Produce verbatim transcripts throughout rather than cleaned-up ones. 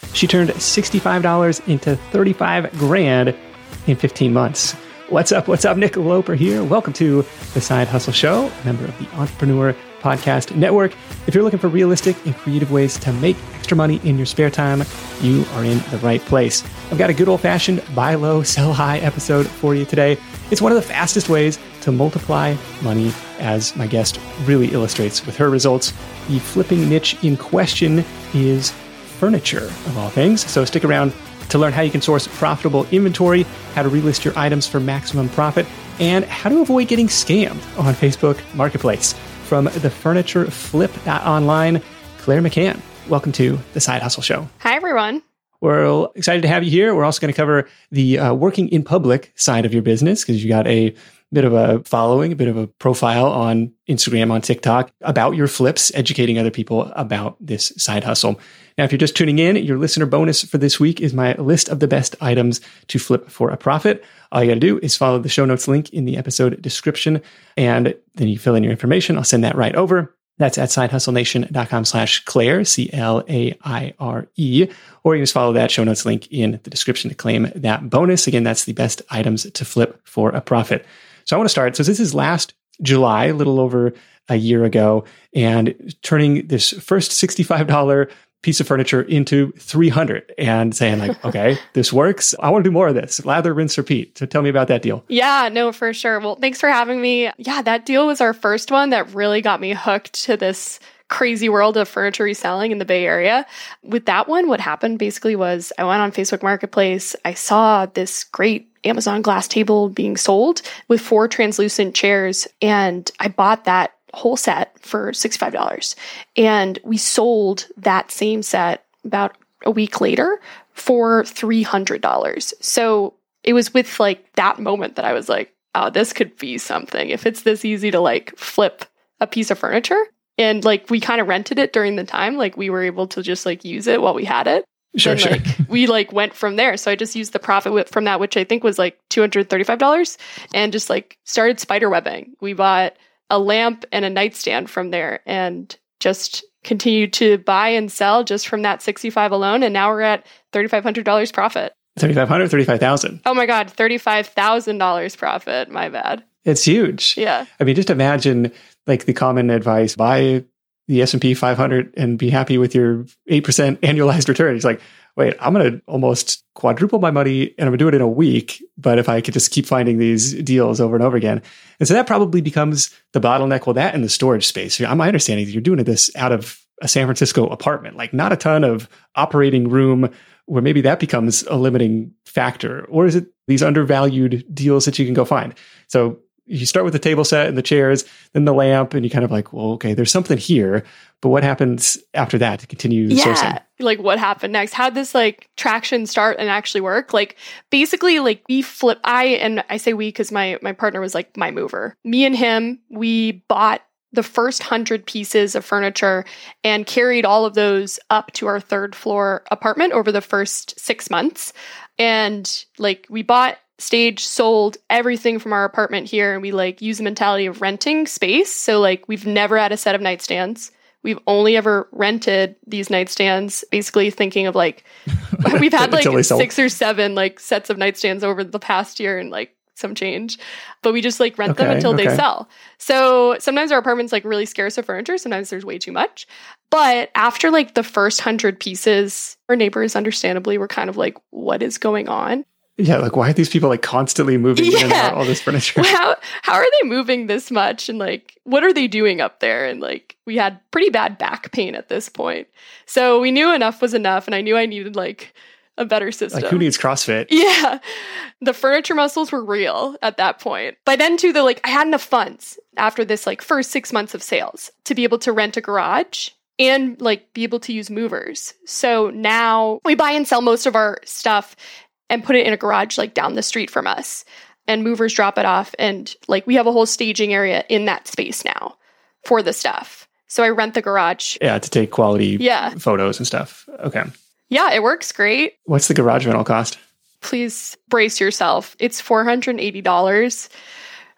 She turned sixty-five dollars into thirty-five grand in fifteen months. What's up? What's up? Nick Loper here. Welcome to The Side Hustle Show, a member of the Entrepreneur Podcast Network. If you're looking for realistic and creative ways to make extra money in your spare time, you are in the right place. I've got a good old-fashioned buy low, sell high episode for you today. It's one of the fastest ways to multiply money, as my guest really illustrates with her results. The flipping niche in question is furniture, of all things. So stick around to learn how you can source profitable inventory, how to relist your items for maximum profit, and how to avoid getting scammed on Facebook Marketplace. From the furniture flip dot online, Claire McCann, welcome to The Side Hustle Show. Hi, everyone. We're excited to have you here. We're also going to cover the uh, working in public side of your business because you got a bit of a following, a bit of a profile on Instagram, on TikTok about your flips, educating other people about this side hustle. Now, if you're just tuning in, your listener bonus for this week is my list of the best items to flip for a profit. All you got to do is follow the show notes link in the episode description, and then you fill in your information. I'll send that right over. That's at sidehustlenation.com slash Claire, C L A I R E, or you can just follow that show notes link in the description to claim that bonus. Again, that's the best items to flip for a profit. So I want to start. So this is last July, a little over a year ago, and turning this first sixty-five dollars piece of furniture into three hundred dollars and saying like, okay, this works. I want to do more of this. Lather, rinse, repeat. So tell me about that deal. Yeah, no, for sure. Well, thanks for having me. Yeah, that deal was our first one that really got me hooked to this crazy world of furniture reselling in the Bay Area. With that one, what happened basically was I went on Facebook Marketplace. I saw this great Amazon glass table being sold with four translucent chairs, and I bought that whole set for sixty-five dollars. And we sold that same set about a week later for three hundred dollars. So it was with like that moment that I was like, oh, this could be something. If it's this easy to like flip a piece of furniture. And like we kind of rented it during the time, like we were able to just like use it while we had it. Sure, and, sure. Like, we like went from there. So I just used the profit from that, which I think was like two hundred thirty-five dollars, and just like started spider webbing. We bought a lamp and a nightstand from there and just continued to buy and sell just from that sixty-five alone. And now we're at thirty-five hundred dollars profit. thirty-five hundred dollars, thirty-five thousand dollars. Oh my God, thirty-five thousand dollars profit. My bad. It's huge. Yeah. I mean, just imagine like the common advice, buy the S and P five hundred and be happy with your eight percent annualized return. It's like, wait, I'm going to almost quadruple my money and I'm going to do it in a week. But if I could just keep finding these deals over and over again. And so that probably becomes the bottleneck. Well, that in the storage space, my understanding is you're doing this out of a San Francisco apartment, like not a ton of operating room where maybe that becomes a limiting factor. Or is it these undervalued deals that you can go find? So you start with the table set and the chairs, then the lamp, and you kind of like, well, okay, there's something here. But what happens after that to continue yeah. sourcing? Like what happened next? How'd this like traction start and actually work? Like basically like we flip, I, and I say we because my, my partner was like my mover. Me and him, we bought the first hundred pieces of furniture and carried all of those up to our third floor apartment over the first six months. And like we bought, stage, sold everything from our apartment here, and we like use the mentality of renting space. So like we've never had a set of nightstands. We've only ever rented these nightstands, basically thinking of like we've had like six or seven like sets of nightstands over the past year and like some change, but we just like rent okay, them until okay. they sell. So sometimes our apartment's like really scarce of furniture. Sometimes there's way too much. But after like the first hundred pieces, our neighbors understandably were kind of like, what is going on? Yeah, like why are these people like constantly moving yeah. in and out all this furniture? How how are they moving this much? And like, what are they doing up there? And like, we had pretty bad back pain at this point. So we knew enough was enough. And I knew I needed like a better system. Like who needs CrossFit? Yeah. The furniture muscles were real at that point. By then too, though, like I had enough funds after this like first six months of sales to be able to rent a garage and like be able to use movers. So now we buy and sell most of our stuff and put it in a garage like down the street from us, and movers drop it off. And like we have a whole staging area in that space now for the stuff. So I rent the garage. Yeah, to take quality yeah. photos and stuff. Okay. Yeah, it works great. What's the garage rental cost? Please brace yourself. It's four hundred eighty dollars.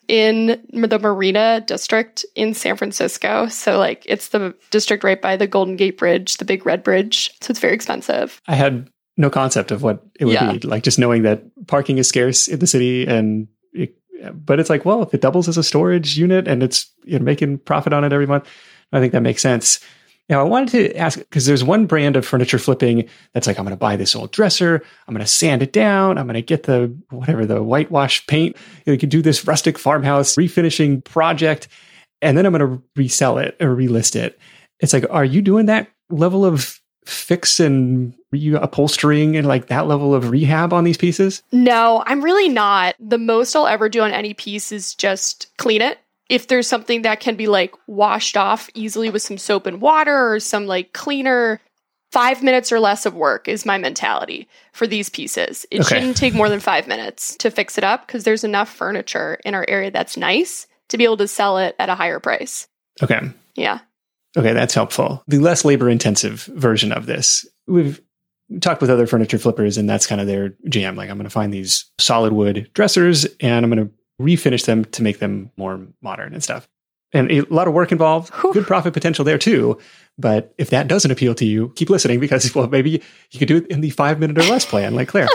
in the Marina district in San Francisco. So like it's the district right by the Golden Gate Bridge, the big red bridge. So it's very expensive. I had no concept of what it would yeah. be. Like just knowing that parking is scarce in the city and it, but it's like, well, if it doubles as a storage unit and it's you know, making profit on it every month, I think that makes sense. Now, I wanted to ask, because there's one brand of furniture flipping that's like, I'm going to buy this old dresser, I'm going to sand it down, I'm going to get the, whatever, the whitewash paint. You could do this rustic farmhouse refinishing project, and then I'm going to resell it or relist it. It's like, are you doing that level of fix and upholstering and like that level of rehab on these pieces? No, I'm really not. The most I'll ever do on any piece is just clean it. If there's something that can be like washed off easily with some soap and water or some like cleaner, five minutes or less of work is my mentality for these pieces. It okay. shouldn't take more than five minutes to fix it up because there's enough furniture in our area that's nice to be able to sell it at a higher price. Okay. Yeah. Okay, that's helpful. The less labor intensive version of this, we've talked with other furniture flippers and that's kind of their jam. Like I'm going to find these solid wood dressers and I'm going to refinish them to make them more modern and stuff. And a lot of work involved, Whew. Good profit potential there too. But if that doesn't appeal to you, keep listening because, well, maybe you could do it in the five minute or less plan like Claire.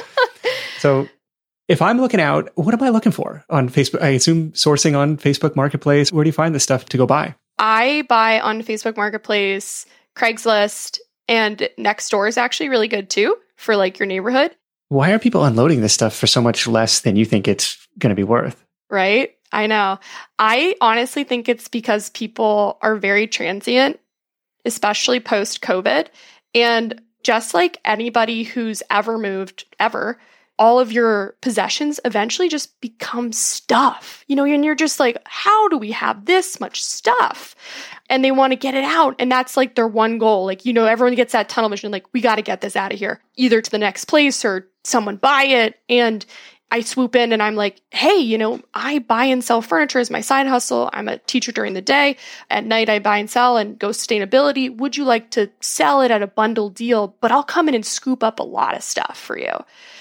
So if I'm looking out, what am I looking for on Facebook? I assume sourcing on Facebook Marketplace. Where do you find this stuff to go buy? I buy on Facebook Marketplace, Craigslist, and Nextdoor is actually really good too for like your neighborhood. Why are people unloading this stuff for so much less than you think it's going to be worth? Right? I know. I honestly think it's because people are very transient, especially post-COVID. And just like anybody who's ever moved, ever, all of your possessions eventually just become stuff. You know, and you're just like, how do we have this much stuff? And they want to get it out. And that's like their one goal. Like, you know, everyone gets that tunnel vision, like, we got to get this out of here, either to the next place or someone buy it. And I swoop in and I'm like, hey, you know, I buy and sell furniture as my side hustle. I'm a teacher during the day. At night, I buy and sell and go sustainability. Would you like to sell it at a bundle deal? But I'll come in and scoop up a lot of stuff for you.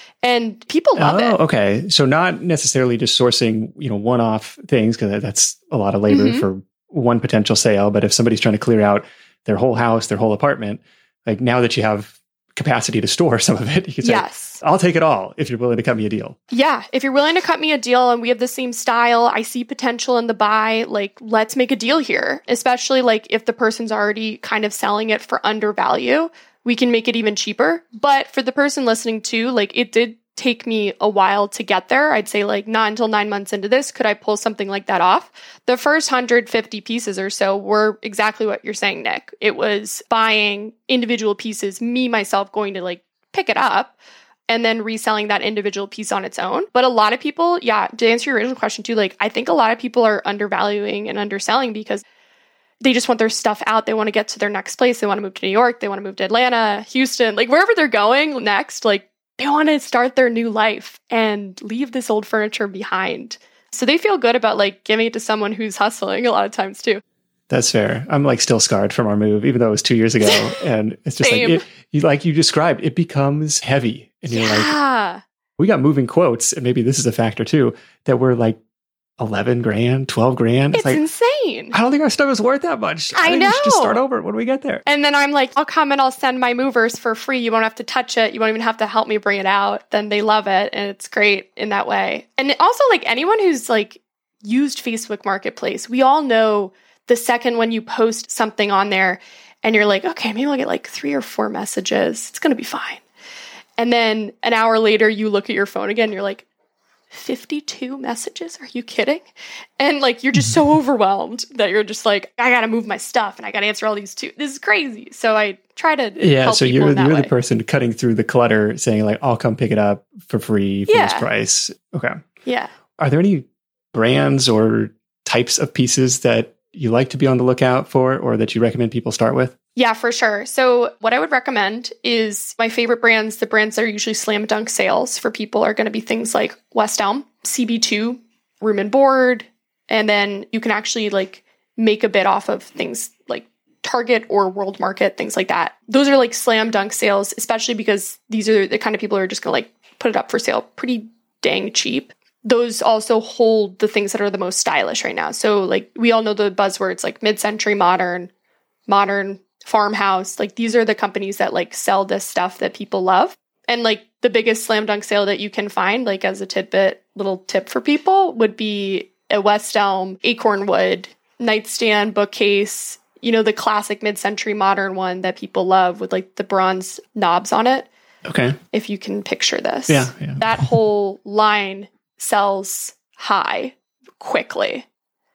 And people love oh, it. Okay. So not necessarily just sourcing, you know, one-off things, because that's a lot of labor mm-hmm. for one potential sale. But if somebody's trying to clear out their whole house, their whole apartment, like now that you have capacity to store some of it, you can say, yes, I'll take it all if you're willing to cut me a deal. Yeah. If you're willing to cut me a deal and we have the same style, I see potential in the buy, like, let's make a deal here. Especially like if the person's already kind of selling it for undervalue, we can make it even cheaper. But for the person listening too, like it did take me a while to get there. I'd say like not until nine months into this could I pull something like that off. The first one hundred fifty pieces or so were exactly what you're saying, Nick. It was buying individual pieces, me, myself going to like pick it up and then reselling that individual piece on its own. But a lot of people, yeah, to answer your original question too, like I think a lot of people are undervaluing and underselling because they just want their stuff out. They want to get to their next place. They want to move to New York. They want to move to Atlanta, Houston, like wherever they're going next, like they want to start their new life and leave this old furniture behind. So they feel good about like giving it to someone who's hustling a lot of times too. That's fair. I'm like still scarred from our move, even though it was two years ago. And it's just Same. like, it, you, like you described, it becomes heavy. And you're yeah. like, we got moving quotes. And maybe this is a factor too, that we're like eleven grand, twelve grand. It's, it's like, insane. I don't think our stuff is worth that much. I, I think know. We should just start over when we get there. And then I'm like, I'll come and I'll send my movers for free. You won't have to touch it. You won't even have to help me bring it out. Then they love it. And it's great in that way. And also like anyone who's like used Facebook Marketplace, we all know the second when you post something on there and you're like, okay, maybe I'll get like three or four messages. It's going to be fine. And then an hour later, you look at your phone again, and you're like, fifty-two messages? Are you kidding? And like, you're just so overwhelmed that you're just like, I got to move my stuff and I got to answer all these too. This is crazy. So I try to yeah. help So people you're in that you're way. the person cutting through the clutter, saying like, I'll come pick it up for free for Yeah. this price. Okay. Yeah. Are there any brands or types of pieces that you like to be on the lookout for, or that you recommend people start with? Yeah, for sure. So what I would recommend is my favorite brands, the brands that are usually slam dunk sales for people are going to be things like West Elm, C B two, Room and Board, and then you can actually like make a bid off of things like Target or World Market, things like that. Those are like slam dunk sales, especially because these are the kind of people who are just going to like put it up for sale pretty dang cheap. those also hold the things that are the most stylish right now. So like we all know the buzzwords like mid-century modern, modern farmhouse. Like these are the companies that like sell this stuff that people love. And like the biggest slam dunk sale that you can find, like as a tidbit, little tip for people, would be a West Elm acorn wood nightstand, bookcase, you know, the classic mid-century modern one that people love with like the bronze knobs on it. Okay. If you can picture this. Yeah. yeah. That whole line sells high quickly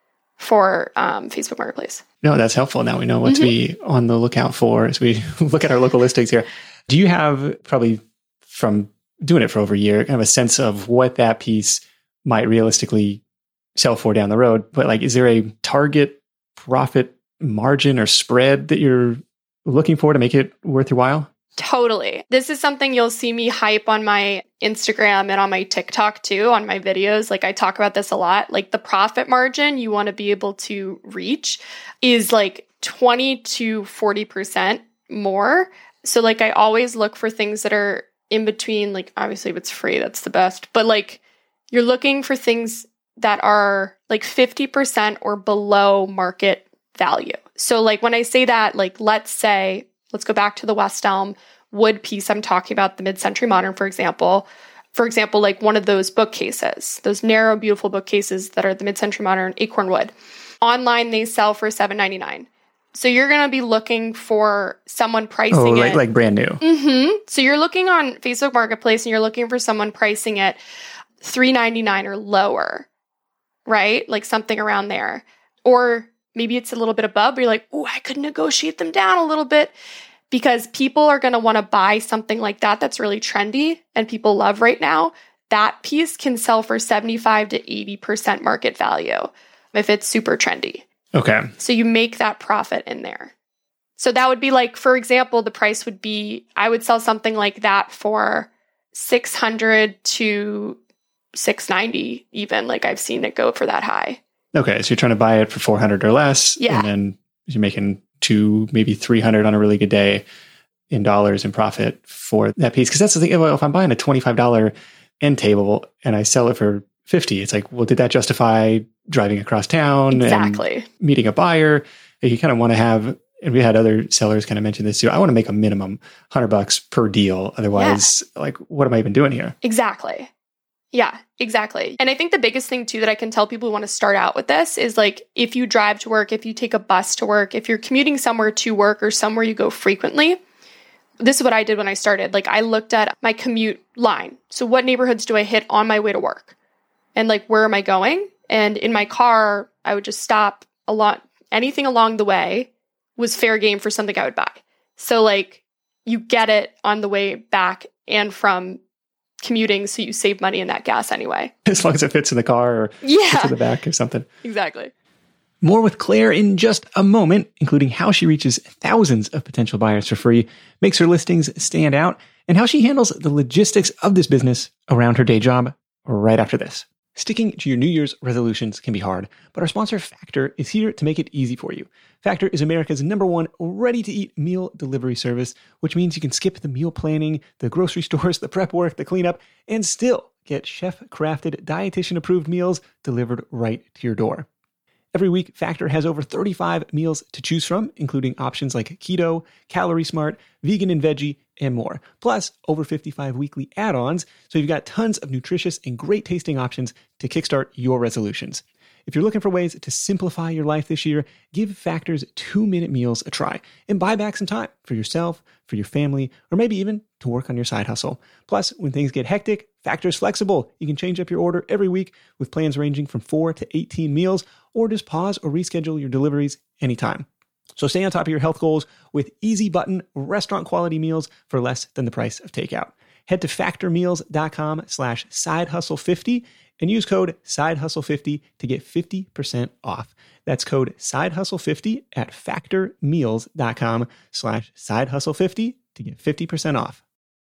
for um, Facebook Marketplace. No, that's helpful. Now we know what mm-hmm. to be on the lookout for as we look at our local listings here. Do you have, probably from doing it for over a year, kind of a sense of what that piece might realistically sell for down the road? But like, is there a target profit margin or spread that you're looking for to make it worth your while? Totally. This is something you'll see me hype on my Instagram and on my TikTok too, on my videos. Like I talk about this a lot. Like the profit margin you want to be able to reach is like twenty to forty percent more. So like I always look for things that are in between. Like obviously if it's free, that's the best. But like you're looking for things that are like fifty percent or below market value. So like when I say that, like let's say, let's go back to the West Elm wood piece I'm talking about, the mid-century modern, for example. For example, like one of those bookcases, those narrow, beautiful bookcases that are the mid-century modern acorn wood. Online, they sell for seven ninety-nine. So you're going to be looking for someone pricing oh, like, it. like brand new. Mm-hmm. So you're looking on Facebook Marketplace and you're looking for someone pricing it three ninety-nine or lower, right? Like something around there. Or maybe it's a little bit above, but you're like, oh, I could negotiate them down a little bit, because people are going to want to buy something like that that's really trendy and people love right now. That piece can sell for seventy-five to eighty percent market value if it's super trendy. Okay. So you make that profit in there. So that would be like, for example, the price would be, I would sell something like that for six hundred to six ninety even. Like I've seen it go for that high. Okay, so you're trying to buy it for four hundred or less, yeah. and then you're making two, maybe three hundred on a really good day in dollars in profit for that piece. Because that's the thing. Well, if I'm buying a twenty-five dollars end table and I sell it for fifty dollars, it's like, well, did that justify driving across town exactly. and meeting a buyer? You kind of want to have, and we had other sellers kind of mention this too, I want to make a minimum one hundred bucks per deal. Otherwise, yeah. like, what am I even doing here? Exactly. Yeah, exactly. And I think the biggest thing too that I can tell people who want to start out with this is like, if you drive to work, if you take a bus to work, if you're commuting somewhere to work or somewhere you go frequently, this is what I did when I started. Like I looked at my commute line. So what neighborhoods do I hit on my way to work? And like, where am I going? And in my car, I would just stop a lot. Anything along the way was fair game for something I would buy. So like you get it on the way back and from commuting, so you save money in that gas anyway. As long as it fits in the car or yeah. fits in the back or something. Exactly. More with Claire in just a moment, including how she reaches thousands of potential buyers for free, makes her listings stand out, and how she handles the logistics of this business around her day job right after this. Sticking to your New Year's resolutions can be hard, but our sponsor Factor is here to make it easy for you. Factor is America's number one ready-to-eat meal delivery service, which means you can skip the meal planning, the grocery stores, the prep work, the cleanup, and still get chef-crafted, dietitian-approved meals delivered right to your door. Every week, Factor has over thirty-five meals to choose from, including options like keto, calorie smart, vegan and veggie, and more. Plus, over fifty-five weekly add-ons, so you've got tons of nutritious and great tasting options to kickstart your resolutions. If you're looking for ways to simplify your life this year, give Factor's two-minute meals a try and buy back some time for yourself, for your family, or maybe even to work on your side hustle. Plus, when things get hectic, Factor's flexible. You can change up your order every week with plans ranging from four to eighteen meals, or just pause or reschedule your deliveries anytime. So stay on top of your health goals with easy button restaurant quality meals for less than the price of takeout. Head to factormeals.com slash side hustle 50 and use code side hustle 50 to get fifty percent off. That's code side hustle 50 at factormeals.com slash side hustle 50 to get fifty percent off.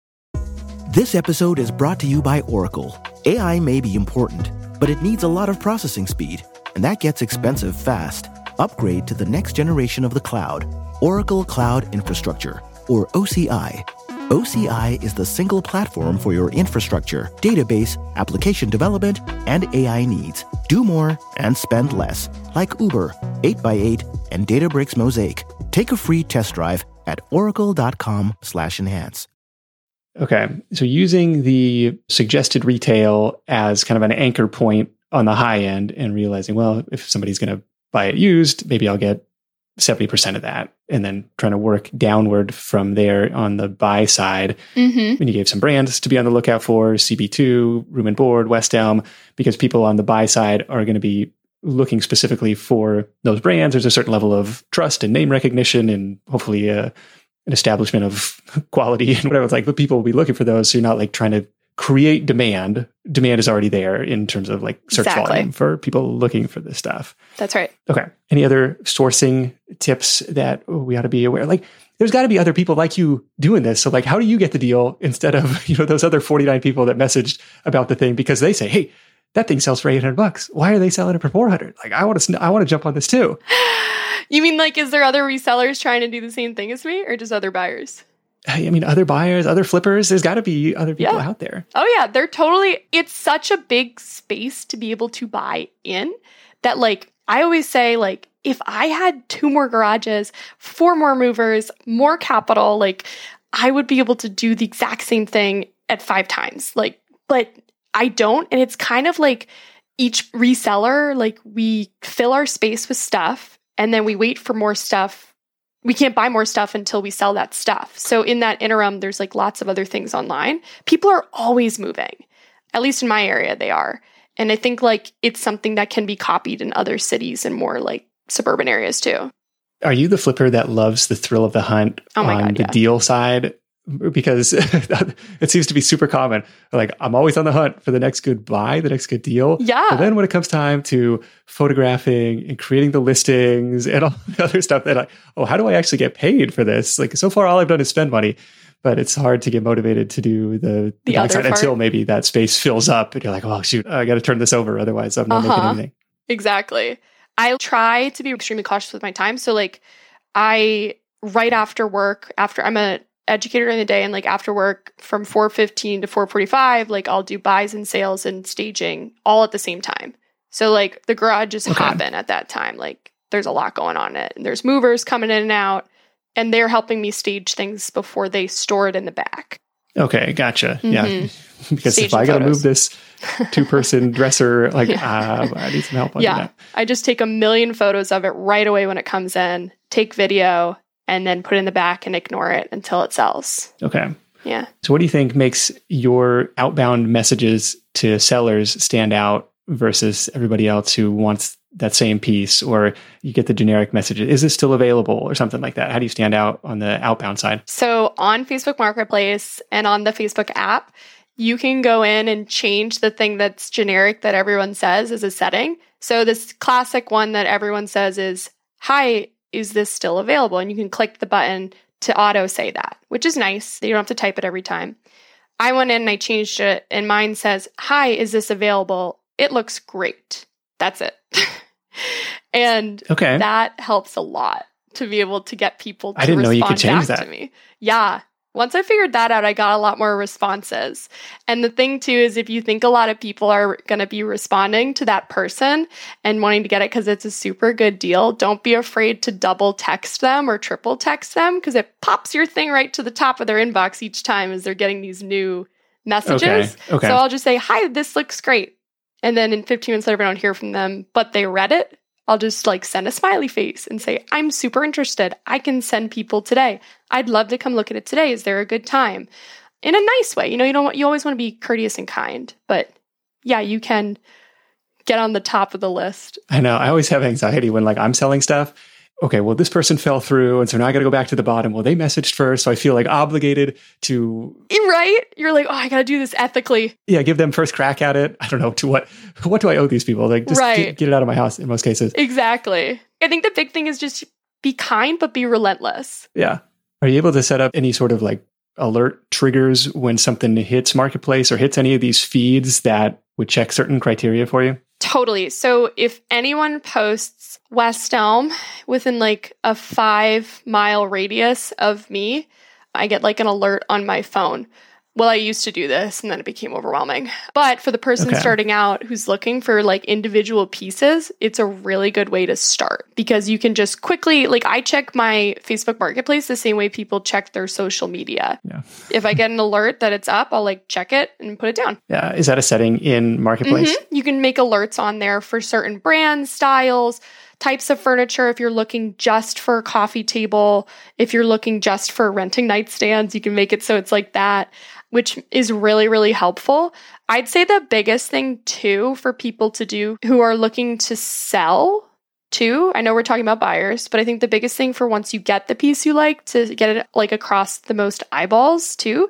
This episode is brought to you by Oracle. A I may be important, but it needs a lot of processing speed, and that gets expensive fast. Upgrade to the next generation of the cloud, Oracle Cloud Infrastructure, or O C I. O C I is the single platform for your infrastructure, database, application development, and A I needs. Do more and spend less. Like Uber, eight by eight, and Databricks Mosaic. Take a free test drive at oracle.com slash enhance. Okay. So using the suggested retail as kind of an anchor point on the high end and realizing, well, if somebody's going to buy it used, maybe I'll get seventy percent of that. And then trying to work downward from there on the buy side. Mm-hmm. And you gave some brands to be on the lookout for, C B two, Room and Board, West Elm, because people on the buy side are going to be looking specifically for those brands. There's a certain level of trust and name recognition and hopefully uh, an establishment of quality and whatever. It's like, but people will be looking for those. So you're not like trying to create demand. Demand is already there in terms of like search Exactly. volume for people looking for this stuff. That's right. Okay. Any other sourcing tips that we ought to be aware? Like, there's got to be other people like you doing this. So like, how do you get the deal instead of, you know, those other forty-nine people that messaged about the thing because they say, hey, that thing sells for eight hundred bucks. Why are they selling it for four hundred? Like, I want to, I want to jump on this too. You mean like, is there other resellers trying to do the same thing as me or just other buyers? I mean, other buyers, other flippers, there's got to be other people Yeah. out there. Oh yeah, they're totally, it's such a big space to be able to buy in that like, I always say like, if I had two more garages, four more movers, more capital, like I would be able to do the exact same thing at five times. Like, but I don't. And it's kind of like each reseller, like we fill our space with stuff and then we wait for more stuff. We can't buy more stuff until we sell that stuff. So in that interim, there's like lots of other things online. People are always moving. At least in my area, they are. And I think like it's something that can be copied in other cities and more like suburban areas too. Are you the flipper that loves the thrill of the hunt Oh my on God, the yeah. deal side? Because it seems to be super common. Like, I'm always on the hunt for the next good buy, the next good deal. Yeah. But then when it comes time to photographing and creating the listings and all the other stuff, that I, oh, how do I actually get paid for this? Like, so far, all I've done is spend money. But it's hard to get motivated to do the, the, The other backside part. until maybe that space fills up and you're like, oh, shoot, I got to turn this over. Otherwise, I'm not Uh-huh. making anything. Exactly. I try to be extremely cautious with my time. So like I, right after work, after I'm a educator in the day and like after work from four fifteen to four forty-five, like I'll do buys and sales and staging all at the same time. So like the garage is Okay. hopping at that time. Like there's a lot going on in it and there's movers coming in and out and they're helping me stage things before they store it in the back. Okay, gotcha. Yeah. Mm-hmm. Because if Staging I got to photos. move this two person dresser, like, Yeah. uh, I need some help on Yeah. that. I just take a million photos of it right away when it comes in, take video, and then put it in the back and ignore it until it sells. Okay. Yeah. So what do you think makes your outbound messages to sellers stand out versus everybody else who wants that same piece, or you get the generic messages? Is this still available or something like that? How do you stand out on the outbound side? So on Facebook Marketplace and on the Facebook app, you can go in and change the thing that's generic that everyone says as a setting. So this classic one that everyone says is, hi, is this still available? And you can click the button to auto say that, which is nice. You don't have to type it every time. I went in and I changed it and mine says, hi, is this available? It looks great. That's it. And Okay. that helps a lot to be able to get people to I didn't know you could respond change back that. to me. Yeah. Once I figured that out, I got a lot more responses. And the thing too is if you think a lot of people are going to be responding to that person and wanting to get it because it's a super good deal, don't be afraid to double text them or triple text them because it pops your thing right to the top of their inbox each time as they're getting these new messages. Okay. Okay. So I'll just say, hi, this looks great. And then in fifteen minutes later, I don't hear from them, but they read it. I'll just like send a smiley face and say, I'm super interested. I can send people today. I'd love to come look at it today. Is there a good time? In a nice way. You know, you don't want, you always want to be courteous and kind, but yeah, you can get on the top of the list. I know. I always have anxiety when like I'm selling stuff. Okay, well, this person fell through. And so now I got to go back to the bottom. Well, they messaged first. So I feel like obligated to, Right? You're like, oh, I got to do this ethically. yeah, give them first crack at it. I don't know to what, what do I owe these people? Like just Right. get, get it out of my house in most cases. Exactly. I think the big thing is just be kind, but be relentless. Yeah. Are you able to set up any sort of like alert triggers when something hits Marketplace or hits any of these feeds that would check certain criteria for you? Totally. So if anyone posts West Elm within like a five mile radius of me, I get like an alert on my phone. Well, I used to do this and then it became overwhelming. But for the person Okay. starting out who's looking for like individual pieces, it's a really good way to start because you can just quickly, like I check my Facebook Marketplace the same way people check their social media. Yeah. If I get an alert that it's up, I'll like check it and put it down. Yeah. Is that a setting in Marketplace? Mhm. You can make alerts on there for certain brands, styles, types of furniture. If you're looking just for a coffee table, if you're looking just for renting nightstands, you can make it so it's like that, which is really, really helpful. I'd say the biggest thing too for people to do who are looking to sell too, I know we're talking about buyers, but I think the biggest thing for once you get the piece you like to get it like across the most eyeballs too,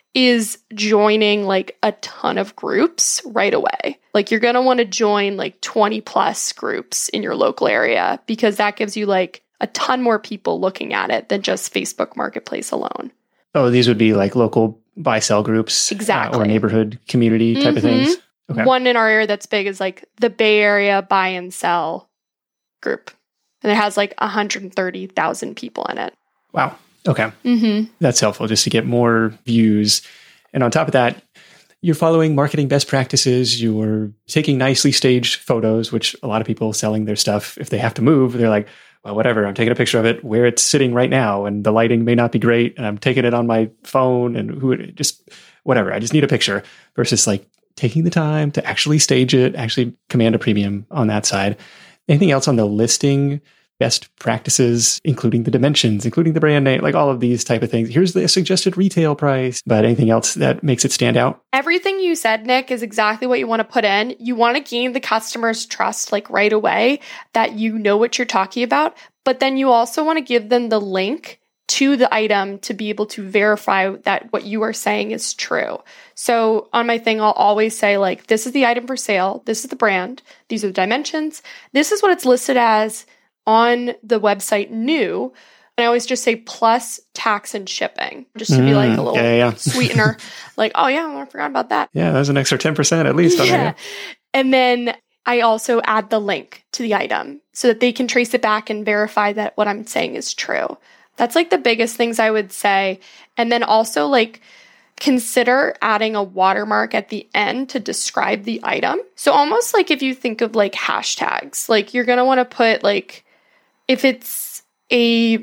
is joining like a ton of groups right away. Like you're going to want to join like twenty plus groups in your local area because that gives you like a ton more people looking at it than just Facebook Marketplace alone. Oh, these would be like local buy-sell groups. Exactly. Uh, or neighborhood community type Mhm. of things. Okay. One in our area that's big is like the Bay Area Buy and Sell group. And it has like one hundred thirty thousand people in it. Wow. Okay. Mm-hmm. That's helpful just to get more views. And on top of that, you're following marketing best practices. You're taking nicely staged photos, which a lot of people selling their stuff, if they have to move, they're like, well, whatever, I'm taking a picture of it where it's sitting right now. And the lighting may not be great. And I'm taking it on my phone and who just whatever. I just need a picture versus like taking the time to actually stage it, actually command a premium on that side. Anything else on the listing? Best practices, including the dimensions, including the brand name, like all of these type of things. Here's the suggested retail price, but anything else that makes it stand out? Everything you said, Nick, is exactly what you want to put in. You want to gain the customer's trust like right away that you know what you're talking about, but then you also want to give them the link to the item to be able to verify that what you are saying is true. So on my thing, I'll always say like, this is the item for sale. This is the brand. These are the dimensions. This is what it's listed as on the website new. And I always just say plus tax and shipping, just to be like a little yeah, yeah. sweetener. Like, oh yeah, I forgot about that. Yeah, there's an extra ten percent at least on Yeah. there. And then I also add the link to the item so that they can trace it back and verify that what I'm saying is true. That's like the biggest things I would say. And then also like consider adding a watermark at the end to describe the item. So almost like if you think of like hashtags, like you're going to want to put like, if it's a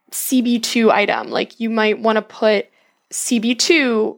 C B two item, like you might want to put C B two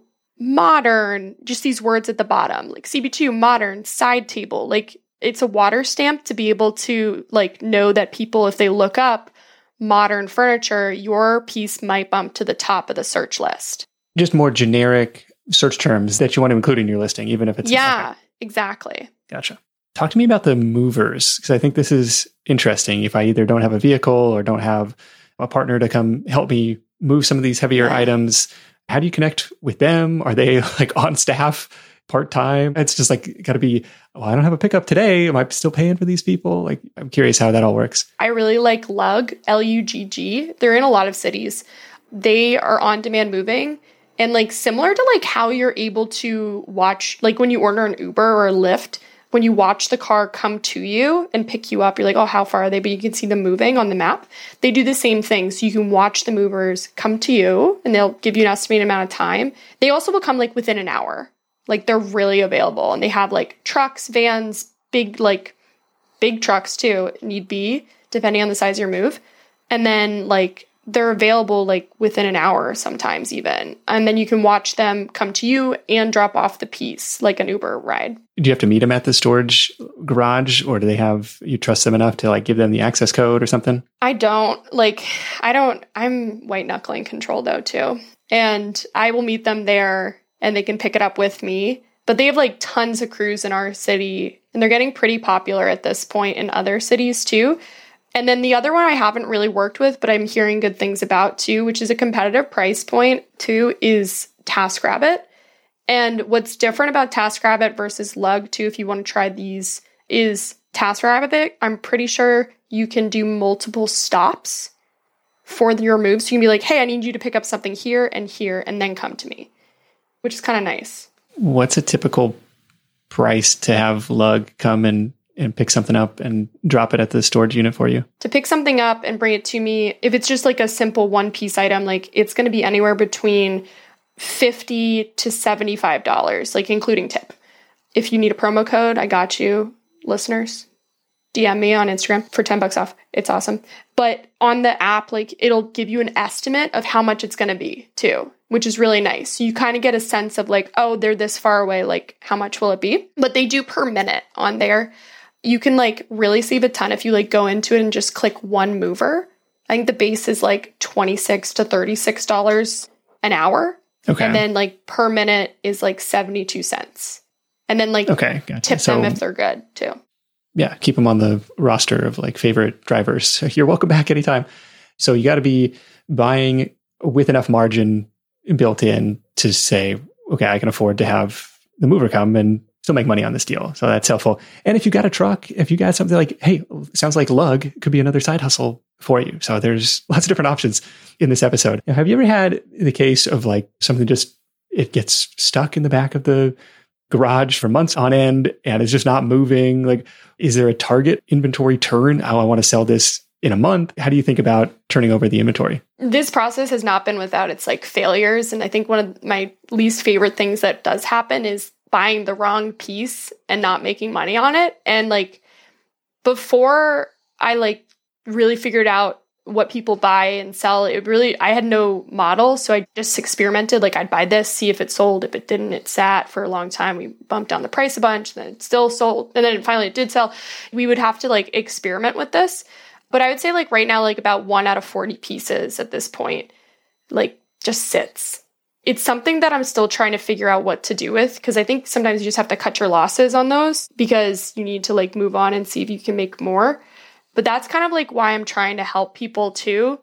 modern, just these words at the bottom, like C B two modern side table. Like it's a water stamp to be able to like know that people, if they look up modern furniture, your piece might bump to the top of the search list. Just more generic search terms that you want to include in your listing, even if it's Yeah, okay. exactly. Gotcha. Talk to me about the movers, because I think this is interesting. If I either don't have a vehicle or don't have a partner to come help me move some of these heavier Yeah. items, how do you connect with them? Are they like on staff part-time? It's just like got to be, well, I don't have a pickup today. Am I still paying for these people? Like, I'm curious how that all works. I really like Lug, L U G G. They're in a lot of cities. They are on-demand moving. And like similar to like how you're able to watch, like when you order an Uber or a Lyft, when you watch the car come to you and pick you up, you're like, oh, how far are they? But you can see them moving on the map. They do the same thing. So you can watch the movers come to you and they'll give you an estimated amount of time. They also will come like within an hour. Like they're really available and they have like trucks, vans, big, like big trucks too, need be, depending on the size of your move. And then like they're available like within an hour sometimes even. And then you can watch them come to you and drop off the piece like an Uber ride. Do you have to meet them at the storage garage, or do they have, you trust them enough to like give them the access code or something? I don't like, I don't, I'm white knuckling control though too. And I will meet them there and they can pick it up with me. But they have like tons of crews in our city and they're getting pretty popular at this point in other cities too. And then the other one I haven't really worked with, but I'm hearing good things about too, which is a competitive price point too, is TaskRabbit. And what's different about TaskRabbit versus Lug too, if you want to try these, is TaskRabbit, I'm pretty sure you can do multiple stops for your moves. So you can be like, hey, I need you to pick up something here and here and then come to me, which is kind of nice. What's a typical price to have Lug come and and pick something up and drop it at the storage unit for you? To pick something up and bring it to me, if it's just like a simple one piece item, like it's going to be anywhere between fifty to seventy-five dollars, like including tip. If you need a promo code, I got you, listeners. D M me on Instagram for ten bucks off. It's awesome. But on the app, like it'll give you an estimate of how much it's going to be too, which is really nice. So you kind of get a sense of like, oh, they're this far away. Like how much will it be? But they do per minute on there. You can like really save a ton if you like go into it and just click one mover. I think the base is like twenty-six to thirty-six dollars an hour. Okay. And then like per minute is like seventy-two cents. And then like okay, gotcha. tip so, them if they're good too. Yeah, keep them on the roster of like favorite drivers. You're welcome back anytime. So you got to be buying with enough margin built in to say, okay, I can afford to have the mover come and still make money on this deal. So that's helpful. And if you got a truck, if you got something like, hey, sounds like Lug could be another side hustle for you. So there's lots of different options in this episode. Now, have you ever had the case of like something just, it gets stuck in the back of the garage for months on end and it's just not moving? Like, is there a target inventory turn? How I want to sell this in a month? How do you think about turning over the inventory? This process has not been without its like failures. And I think one of my least favorite things that does happen is buying the wrong piece and not making money on it. And like before I like really figured out what people buy and sell, it really, I had no model. So I just experimented. Like I'd buy this, see if it sold. If it didn't, it sat for a long time. We bumped down the price a bunch, then it still sold. And then finally it did sell. We would have to like experiment with this. But I would say like right now, like about one out of forty pieces at this point, like just sits. It's something that I'm still trying to figure out what to do with, because I think sometimes you just have to cut your losses on those because you need to like move on and see if you can make more. But that's kind of like why I'm trying to help people too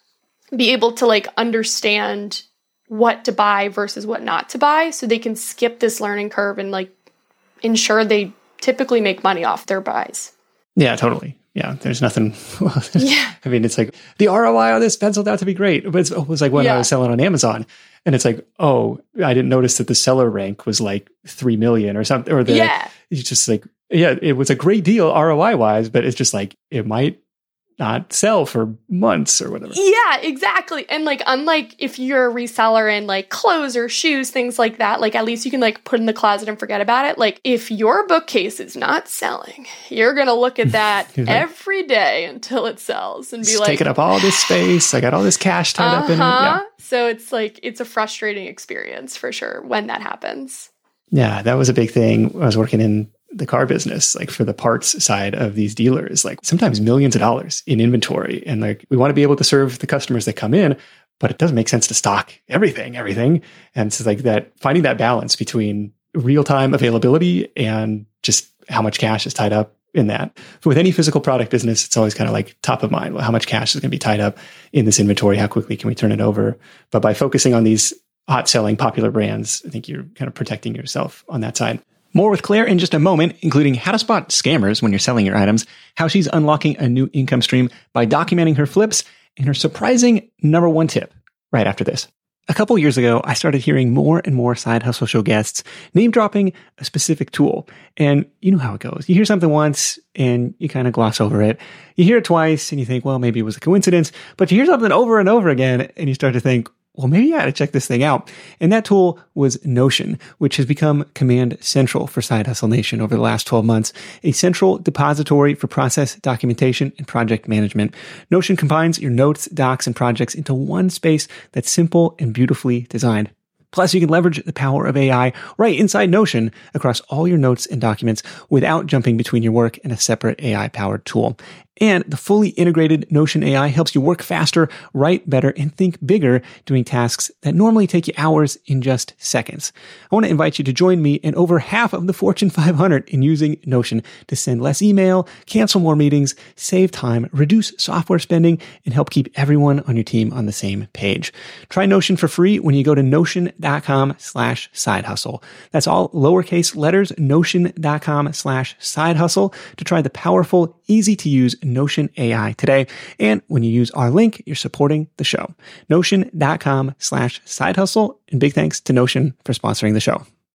be able to like understand what to buy versus what not to buy so they can skip this learning curve and like ensure they typically make money off their buys. Yeah, totally. Yeah, there's nothing. Well, yeah. I mean, it's like the R O I on this penciled out to be great. But it's, it was like when yeah. I was selling on Amazon and it's like, oh, I didn't notice that the seller rank was like three million or something. Or the, yeah. it's just like, yeah, it was a great deal R O I wise, but it's just like, it might not sell for months or whatever. Yeah, exactly. And like, unlike if you're a reseller in like clothes or shoes, things like that, like at least you can like put in the closet and forget about it. Like if your bookcase is not selling, you're going to look at that every day until it sells and be it's like, taking up all this space. I got all this cash tied uh-huh. up in it. Yeah. So it's like, it's a frustrating experience for sure when that happens. Yeah, that was a big thing. I was working in the car business, like for the parts side of these dealers, like sometimes millions of dollars in inventory. And like, we want to be able to serve the customers that come in, but it doesn't make sense to stock everything, everything. And so like that, finding that balance between real-time availability and just how much cash is tied up in that. With any physical product business, it's always kind of like top of mind. Well, how much cash is going to be tied up in this inventory? How quickly can we turn it over? But by focusing on these hot selling popular brands, I think you're kind of protecting yourself on that side. More with Claire in just a moment, including how to spot scammers when you're selling your items, how she's unlocking a new income stream by documenting her flips, and her surprising number one tip right after this. A couple years ago, I started hearing more and more Side Hustle Show guests name dropping a specific tool. And you know how it goes. You hear something once and you kind of gloss over it. You hear it twice and you think, well, maybe it was a coincidence. But you hear something over and over again and you start to think, well, maybe I ought to check this thing out. And that tool was Notion, which has become command central for Side Hustle Nation over the last twelve months, a central depository for process documentation and project management. Notion combines your notes, docs, and projects into one space that's simple and beautifully designed. Plus, you can leverage the power of A I right inside Notion across all your notes and documents without jumping between your work and a separate A I-powered tool. And the fully integrated Notion A I helps you work faster, write better, and think bigger, doing tasks that normally take you hours in just seconds. I want to invite you to join me and over half of the Fortune five hundred in using Notion to send less email, cancel more meetings, save time, reduce software spending, and help keep everyone on your team on the same page. Try Notion for free when you go to notion.com slash side hustle. That's all lowercase letters, notion.com slash side hustle to try the powerful, easy to use Notion A I today. And when you use our link, you're supporting the show. Notion.com slash side hustle. And big thanks to Notion for sponsoring the show.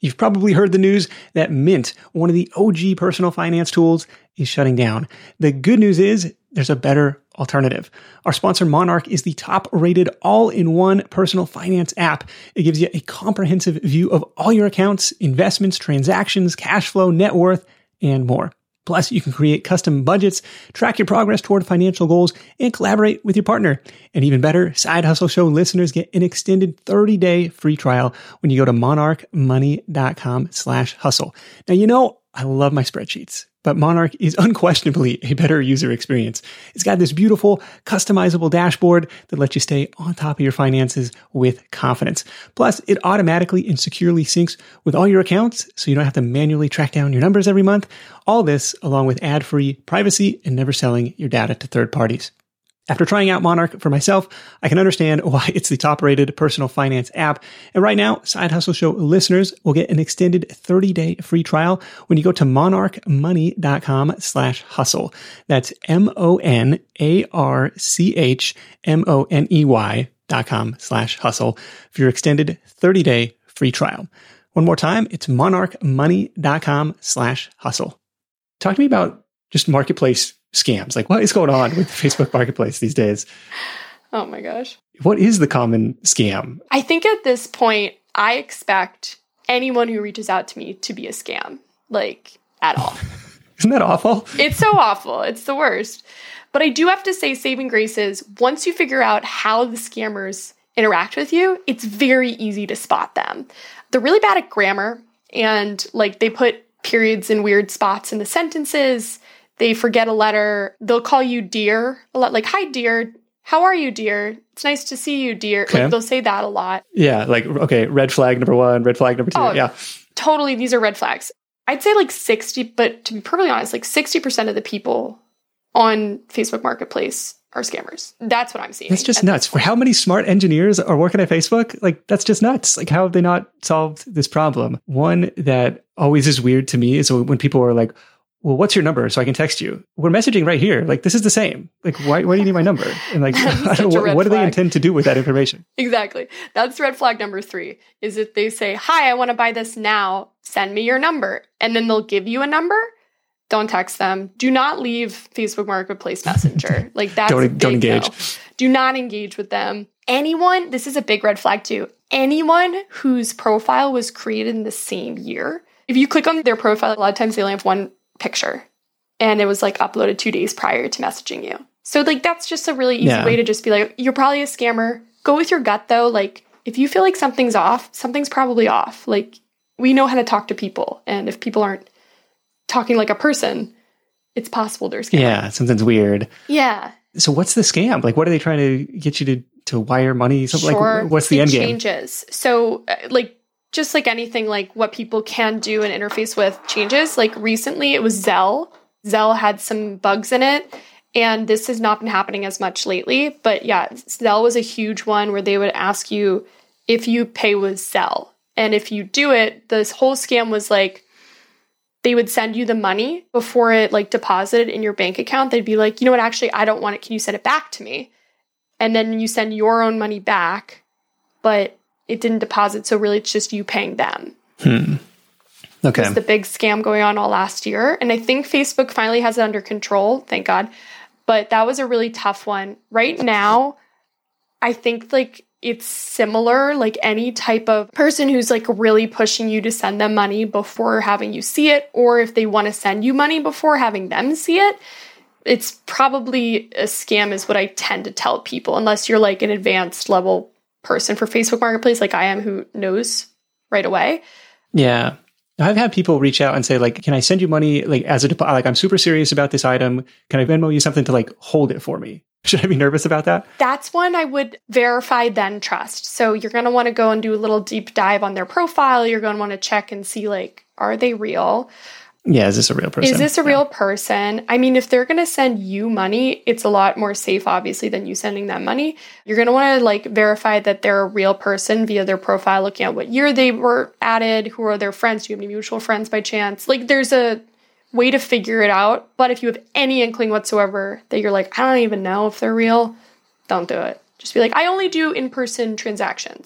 You've probably heard the news that Mint, one of the O G personal finance tools, is shutting down. The good news is there's a better alternative. Our sponsor Monarch is the top-rated all-in-one personal finance app. It gives you a comprehensive view of all your accounts, investments, transactions, cash flow, net worth, and more. Plus, you can create custom budgets, track your progress toward financial goals, and collaborate with your partner. And even better, Side Hustle Show listeners get an extended thirty-day free trial when you go to monarchmoney.com slash hustle. Now, you know, I love my spreadsheets, but Monarch is unquestionably a better user experience. It's got this beautiful, customizable dashboard that lets you stay on top of your finances with confidence. Plus, it automatically and securely syncs with all your accounts, so you don't have to manually track down your numbers every month. All this along with ad-free privacy and never selling your data to third parties. After trying out Monarch for myself, I can understand why it's the top-rated personal finance app. And right now, Side Hustle Show listeners will get an extended thirty-day free trial when you go to monarchmoney.com slash hustle. That's M-O-N-A-R-C-H-M-O-N-E-Y dot com slash hustle for your extended thirty-day free trial. One more time, it's monarchmoney.com slash hustle. Talk to me about just marketplace scams. Like, what is going on with Facebook Marketplace these days? Oh my gosh. What is the common scam? I think at this point, I expect anyone who reaches out to me to be a scam, like at all. Isn't that awful? It's so awful. It's the worst. But I do have to say, saving grace is once you figure out how the scammers interact with you, it's very easy to spot them. They're really bad at grammar, and like they put periods in weird spots in the sentences. They forget a letter. They'll call you dear a lot, like, hi, dear. How are you, dear? It's nice to see you, dear. Okay. Like, they'll say that a lot. Yeah, like, okay, red flag number one, red flag number two. Oh, yeah. Totally, these are red flags. I'd say like sixty, but to be perfectly honest, like sixty percent of the people on Facebook Marketplace are scammers. That's what I'm seeing. That's just nuts. For how many smart engineers are working at Facebook? Like, that's just nuts. Like, how have they not solved this problem? One that always is weird to me is when people are like, well, what's your number so I can text you? We're messaging right here. Like, this is the same. Like, why, why do you need my number? And like, I don't know, what, what do they intend to do with that information? Exactly. That's red flag number three, is if they say, hi, I want to buy this now, send me your number. And then they'll give you a number. Don't text them. Do not leave Facebook Marketplace Messenger. Like, that's don't, don't engage. No. Do not engage with them. Anyone, this is a big red flag too. Anyone whose profile was created in the same year, if you click on their profile, a lot of times they only have one picture, and it was like uploaded two days prior to messaging you. So like, that's just a really easy yeah. way to just be like, you're probably a scammer. Go with your gut though. Like, if you feel like something's off, something's probably off. Like, we know how to talk to people, and if people aren't talking like a person, it's possible they're scamming. Yeah, something's weird. Yeah. So what's the scam? Like, what are they trying to get you to, to wire money? Something sure. like, what's the it end game? Changes. So uh, like, just like anything, like what people can do and interface with changes. Like recently it was Zelle. Zelle had some bugs in it, and this has not been happening as much lately. But yeah, Zelle was a huge one where they would ask you if you pay with Zelle. And if you do it, this whole scam was like, they would send you the money before it like deposited in your bank account. They'd be like, you know what, actually, I don't want it. Can you send it back to me? And then you send your own money back, but it didn't deposit. So really it's just you paying them. Hmm. Okay. It's the big scam going on all last year. And I think Facebook finally has it under control. Thank God. But that was a really tough one. Right now, I think like it's similar, like any type of person who's like really pushing you to send them money before having you see it, or if they want to send you money before having them see it, it's probably a scam is what I tend to tell people, unless you're like an advanced level person for Facebook Marketplace like I am, who knows right away. Yeah. I've had people reach out and say, like, can I send you money like as a deposit? Like, I'm super serious about this item. Can I Venmo you something to like hold it for me? Should I be nervous about that? That's one I would verify, then trust. So you're going to want to go and do a little deep dive on their profile. You're going to want to check and see, like, are they real? Yeah, is this a real person? Is this a yeah. real person? I mean, if they're going to send you money, it's a lot more safe, obviously, than you sending them money. You're going to want to, like, verify that they're a real person via their profile, looking at what year they were added, who are their friends, do you have any mutual friends by chance? Like, there's a way to figure it out. But if you have any inkling whatsoever that you're like, I don't even know if they're real, don't do it. Just be like, I only do in-person transactions.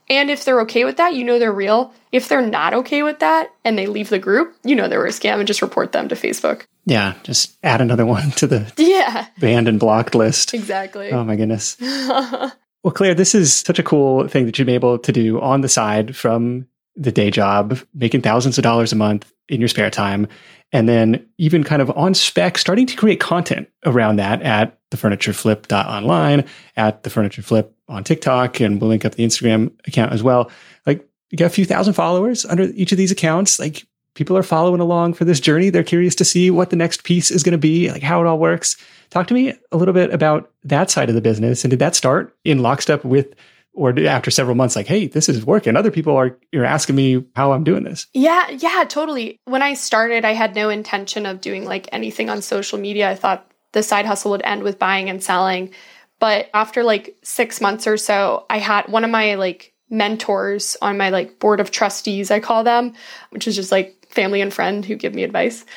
And if they're okay with that, you know they're real. If they're not okay with that and they leave the group, you know they were a scam and just report them to Facebook. Yeah, just add another one to the yeah. banned and blocked list. Exactly. Oh my goodness. Well, Claire, this is such a cool thing that you've been able to do on the side from the day job, making thousands of dollars a month in your spare time. And then even kind of on spec, starting to create content around that at the furniture flip dot online, at the Furniture Flip on TikTok, and we'll link up the Instagram account as well. Like, you got a few thousand followers under each of these accounts. Like, people are following along for this journey. They're curious to see what the next piece is going to be, like how it all works. Talk to me a little bit about that side of the business. And did that start in lockstep with, or after several months, like, hey, this is working. Other people are you're asking me how I'm doing this. Yeah, yeah, totally. When I started, I had no intention of doing like anything on social media. I thought the side hustle would end with buying and selling. But after like six months or so, I had one of my like mentors on my like board of trustees, I call them, which is just like family and friend who give me advice.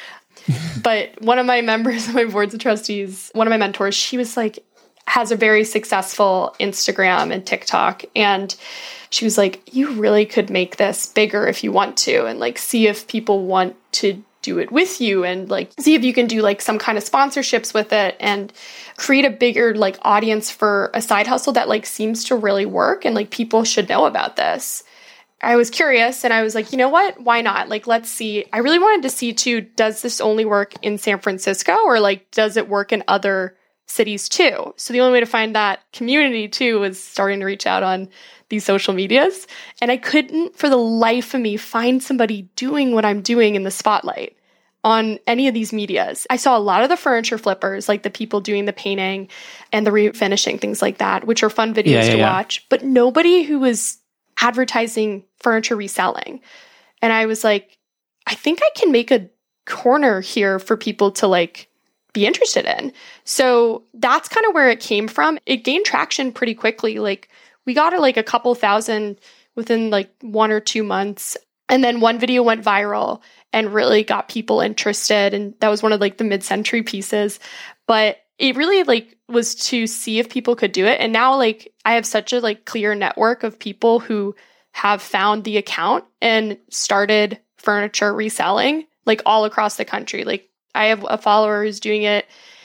But one of my members of my boards of trustees, one of my mentors, she was like, has a very successful Instagram and TikTok. And she was like, you really could make this bigger if you want to, and like see if people want to do it with you, and like see if you can do like some kind of sponsorships with it and create a bigger like audience for a side hustle that like seems to really work, and like people should know about this. I was curious and I was like, you know what? Why not? Like, let's see. I really wanted to see too, does this only work in San Francisco, or like, does it work in other cities too? So the only way to find that community too was starting to reach out on these social medias. And I couldn't for the life of me find somebody doing what I'm doing in the spotlight on any of these medias. I saw a lot of the furniture flippers, like the people doing the painting and the refinishing, things like that, which are fun videos yeah, yeah, to yeah. watch, but nobody who was advertising furniture reselling. And I was like, I think I can make a corner here for people to like be interested in. So that's kind of where it came from. It gained traction pretty quickly. Like, we got to like a couple thousand within like one or two months. And then one video went viral and really got people interested. And that was one of like the mid-century pieces. But it really like was to see if people could do it. And now like I have such a like clear network of people who have found the account and started furniture reselling like all across the country. Like, I have a follower who's doing it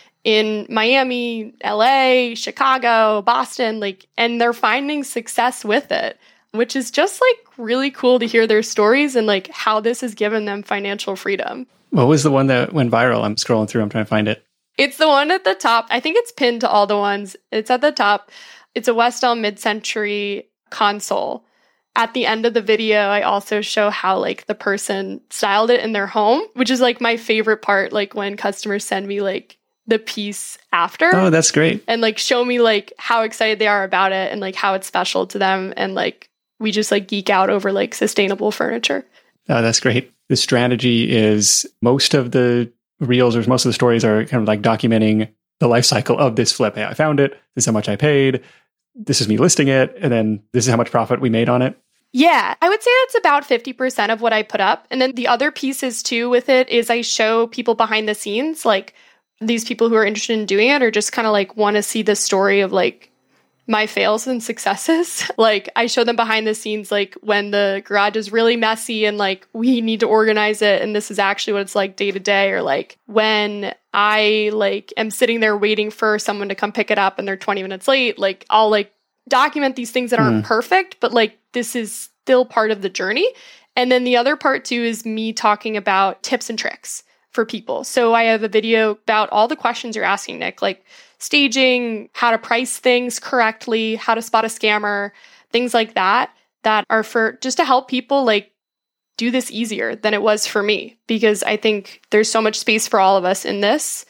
in Miami, L A, Chicago, Boston, like, and they're finding success with it, which is just like really cool to hear their stories and like how this has given them financial freedom. What was the one that went viral? I'm scrolling through. I'm trying to find it. It's the one at the top. I think it's pinned to all the ones. It's at the top. It's a West Elm mid-century console. At the end of the video, I also show how like the person styled it in their home, which is like my favorite part, like when customers send me like the piece after. Oh, that's great. And like show me like how excited they are about it and like how it's special to them. And like we just like geek out over like sustainable furniture. Oh, that's great. The strategy is most of the reels or most of the stories are kind of like documenting the life cycle of this flip. Hey, I found it. This is how much I paid. This is me listing it. And then this is how much profit we made on it. Yeah, I would say that's about fifty percent of what I put up. And then the other pieces too with it is I show people behind the scenes, like these people who are interested in doing it or just kind of like want to see the story of like my fails and successes. Like, I show them behind the scenes, like when the garage is really messy and like we need to organize it. And this is actually what it's like day to day. Or like when I like am sitting there waiting for someone to come pick it up and they're twenty minutes late, like I'll like document these things that aren't mm. perfect, but like this is still part of the journey. And then the other part too is me talking about tips and tricks for people. So I have a video about all the questions you're asking, Nick, like staging, how to price things correctly, how to spot a scammer, things like that, that are for just to help people like do this easier than it was for me. Because I think there's so much space for all of us in this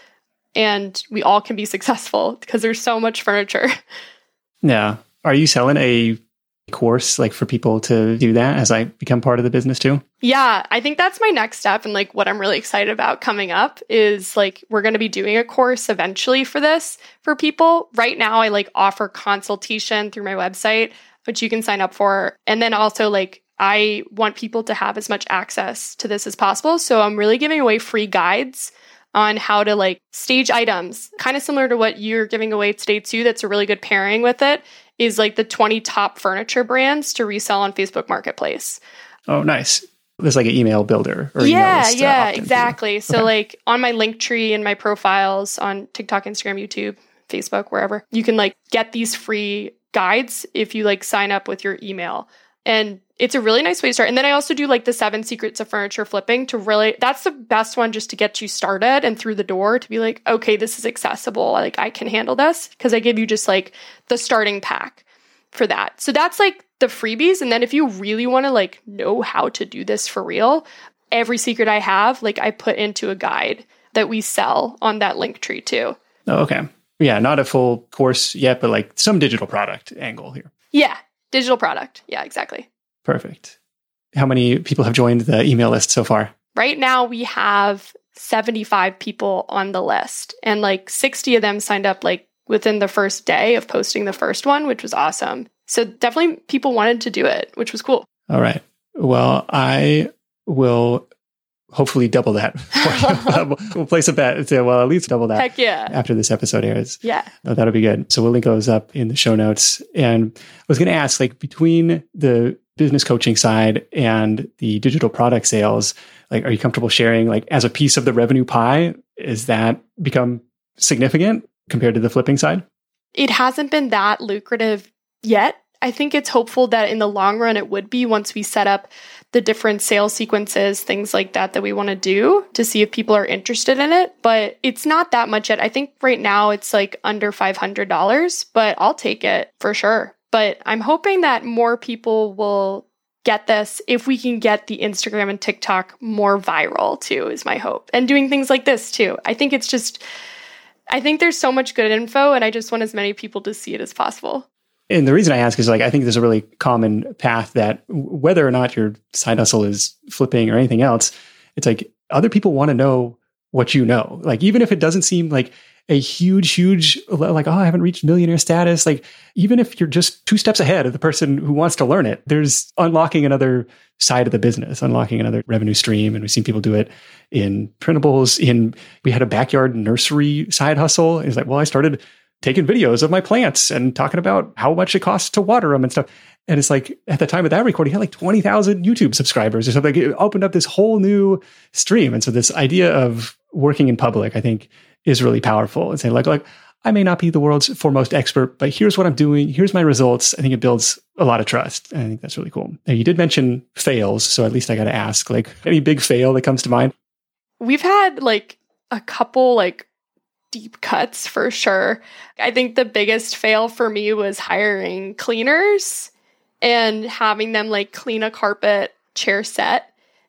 and we all can be successful because there's so much furniture. Yeah. Are you selling a course like for people to do that as I become part of the business too? Yeah, I think that's my next step. And like what I'm really excited about coming up is like we're going to be doing a course eventually for this for people. Right now, I like offer consultation through my website, which you can sign up for. And then also like I want people to have as much access to this as possible. So I'm really giving away free guides on how to like stage items, kind of similar to what you're giving away today too. That's a really good pairing with it. is like the twenty top furniture brands to resell on Facebook Marketplace. Oh, nice. There's like an email builder. Or yeah, email list, yeah, uh, exactly. So okay. like on my Linktree and my profiles on TikTok, Instagram, YouTube, Facebook, wherever, you can like get these free guides if you like sign up with your email. And it's a really nice way to start. And then I also do like the seven secrets of furniture flipping to really, that's the best one just to get you started and through the door to be like, okay, this is accessible. Like I can handle this because I give you just like the starting pack for that. So that's like the freebies. And then if you really want to like know how to do this for real, every secret I have, like I put into a guide that we sell on that Linktree too. Oh, okay. Yeah. Not a full course yet, but like some digital product angle here. Yeah. Digital product. Yeah, exactly. Perfect. How many people have joined the email list so far? Right now we have seventy-five people on the list and like sixty of them signed up like within the first day of posting the first one, which was awesome. So definitely people wanted to do it, which was cool. All right. Well, I will hopefully double that. We'll place a bet and say, well, at least double that. Heck yeah. After this episode airs. Yeah. Oh, that'll be good. So we'll link those up in the show notes. And I was going to ask, like between the business coaching side and the digital product sales, like, are you comfortable sharing like as a piece of the revenue pie? Is that become significant compared to the flipping side? It hasn't been that lucrative yet. I think it's hopeful that in the long run it would be once we set up the different sales sequences, things like that, that we want to do to see if people are interested in it. But it's not that much yet. I think right now it's like under five hundred dollars, but I'll take it for sure. But I'm hoping that more people will get this if we can get the Instagram and TikTok more viral too, is my hope. And doing things like this too. I think it's just, I think there's so much good info and I just want as many people to see it as possible. And the reason I ask is like, I think there's a really common path that whether or not your side hustle is flipping or anything else, it's like other people want to know what you know. Like, even if it doesn't seem like a huge, huge, like, oh, I haven't reached millionaire status. Like, even if you're just two steps ahead of the person who wants to learn it, there's unlocking another side of the business, unlocking another revenue stream. And we've seen people do it in printables. In, we had a backyard nursery side hustle. It's like, well, I started taking videos of my plants and talking about how much it costs to water them and stuff. And it's like, at the time of that recording, he had like twenty thousand YouTube subscribers or something. It opened up this whole new stream. And so this idea of working in public, I think, is really powerful. And saying like, like, I may not be the world's foremost expert, but here's what I'm doing. Here's my results. I think it builds a lot of trust. And I think that's really cool. Now, you did mention fails. So at least I got to ask, like, any big fail that comes to mind? We've had like a couple like deep cuts for sure. I think the biggest fail for me was hiring cleaners and having them like clean a carpet chair set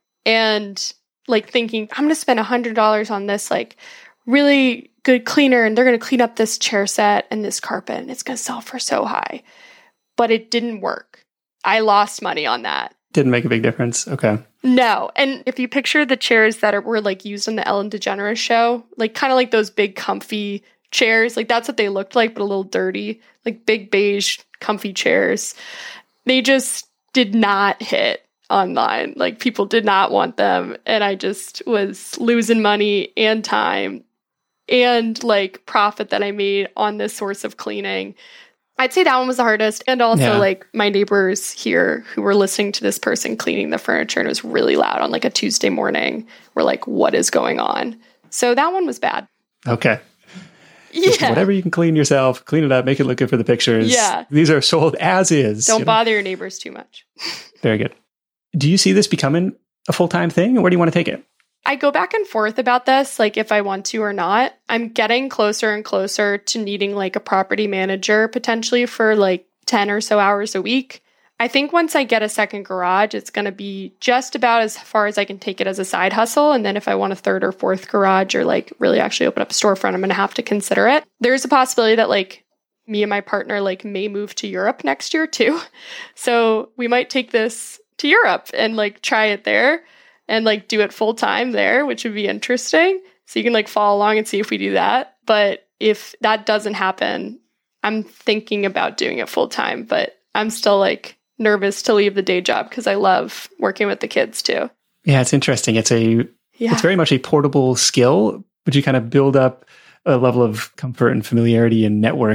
and like thinking, I'm going to spend a hundred dollars on this like really good cleaner and they're going to clean up this chair set and this carpet and it's going to sell for so high. But it didn't work. I lost money on that. Didn't make a big difference. Okay. No. And if you picture the chairs that are, were like used on the Ellen DeGeneres show, like kind of like those big comfy chairs, like that's what they looked like, but a little dirty, like big beige comfy chairs. They just did not hit online. Like people did not want them. And I just was losing money and time and like profit that I made on this source of cleaning. I'd say that one was the hardest. And also yeah. like my neighbors here who were listening to this person cleaning the furniture and it was really loud on like a Tuesday morning were like, what is going on? So that one was bad. Okay. Yeah. Just whatever you can clean yourself, clean it up, make it look good for the pictures. Yeah. These are sold as is. Don't you know? bother your neighbors too much. Very good. Do you see this becoming a full-time thing, or where do you want to take it? I go back and forth about this, like if I want to or not. I'm getting closer and closer to needing like a property manager potentially for like ten or so hours a week. I think once I get a second garage, it's going to be just about as far as I can take it as a side hustle. And then if I want a third or fourth garage or like really actually open up a storefront, I'm going to have to consider it. There's a possibility that like me and my partner like may move to Europe next year too. So we might take this to Europe and like try it there. And like do it full time there, which would be interesting. So you can like follow along and see if we do that. But if that doesn't happen, I'm thinking about doing it full time. But I'm still like nervous to leave the day job because I love working with the kids too. Yeah, it's interesting. It's a yeah. It's very much a portable skill, but you kind of build up a level of comfort and familiarity and network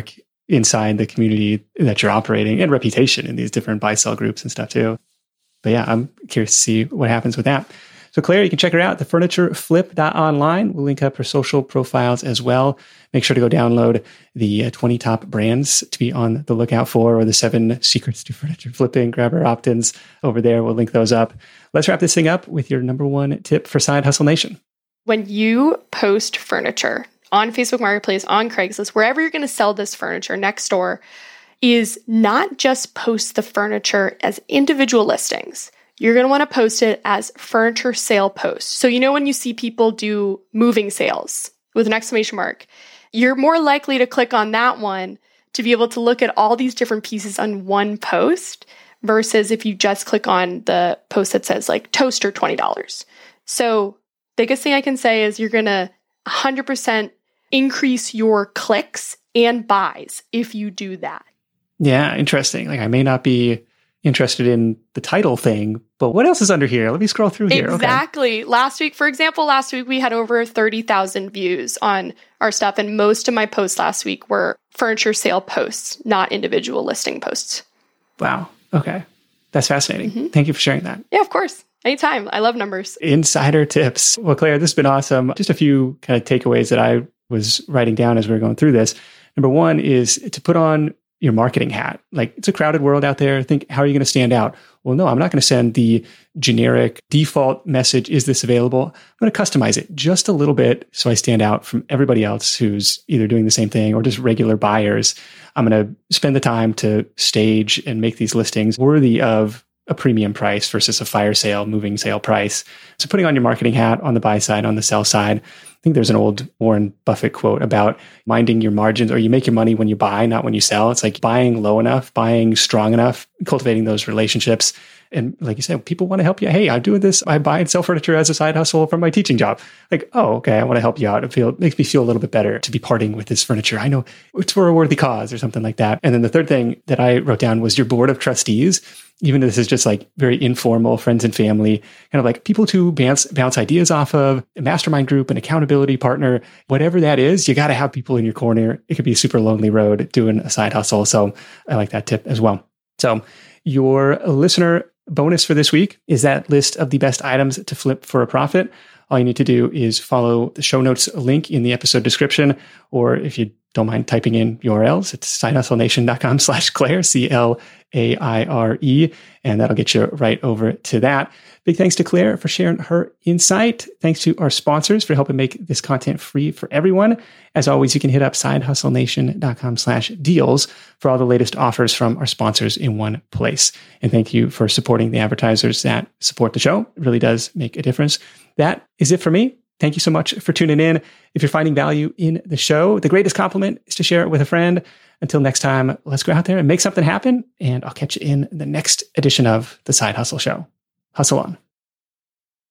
inside the community that you're operating and reputation in these different buy-sell groups and stuff too. But yeah, I'm curious to see what happens with that. So Claire, you can check her out, the furniture flip dot online. We'll link up her social profiles as well. Make sure to go download the uh, twenty top brands to be on the lookout for, or the seven secrets to furniture flipping. Grab her opt-ins over there. We'll link those up. Let's wrap this thing up with your number one tip for Side Hustle Nation. When you post furniture on Facebook Marketplace, on Craigslist, wherever you're going to sell this furniture, next door, is not just post the furniture as individual listings. You're going to want to post it as furniture sale posts. So, you know, when you see people do moving sales with an exclamation mark, you're more likely to click on that one to be able to look at all these different pieces on one post versus if you just click on the post that says like toaster twenty dollars. So, biggest thing I can say is you're going to one hundred percent increase your clicks and buys if you do that. Yeah, interesting. Like I may not be interested in the title thing, but what else is under here? Let me scroll through here. Exactly. Okay. Last week, for example, last week we had over thirty thousand views on our stuff, and most of my posts last week were furniture sale posts, not individual listing posts. Wow. Okay. That's fascinating. Mm-hmm. Thank you for sharing that. Yeah, of course. Anytime. I love numbers. Insider tips. Well, Claire, this has been awesome. Just a few kind of takeaways that I was writing down as we were going through this. Number one is to put on your marketing hat. Like, it's a crowded world out there. Think, how are you going to stand out? Well, no, I'm not going to send the generic default message, is this available? I'm going to customize it just a little bit so I stand out from everybody else who's either doing the same thing or just regular buyers. I'm going to spend the time to stage and make these listings worthy of a premium price versus a fire sale, moving sale price. So putting on your marketing hat on the buy side, on the sell side. I think there's an old Warren Buffett quote about minding your margins, or you make your money when you buy, not when you sell. It's like buying low enough, buying strong enough, cultivating those relationships. And like you said, people want to help you. Hey, I'm doing this. I buy and sell furniture as a side hustle from my teaching job. Like, oh, okay, I want to help you out. It, feel, it makes me feel a little bit better to be parting with this furniture. I know it's for a worthy cause or something like that. And then the third thing that I wrote down was your board of trustees. Even though this is just like very informal, friends and family, kind of like people to bounce, bounce ideas off of, a mastermind group, an accountability partner, whatever that is, you got to have people in your corner. It could be a super lonely road doing a side hustle. So I like that tip as well. So your listener bonus for this week is that list of the best items to flip for a profit. All you need to do is follow the show notes link in the episode description, or if you don't mind typing in U R Ls, it's sidehustlenation.com slash Claire, C L A I R E, and that'll get you right over to that. Big thanks to Claire for sharing her insight. Thanks to our sponsors for helping make this content free for everyone. As always, you can hit up sidehustlenation.com slash deals for all the latest offers from our sponsors in one place. And thank you for supporting the advertisers that support the show. It really does make a difference. That is it for me. Thank you so much for tuning in. If you're finding value in the show, the greatest compliment is to share it with a friend. Until next time, let's go out there and make something happen. And I'll catch you in the next edition of The Side Hustle Show. Hustle on.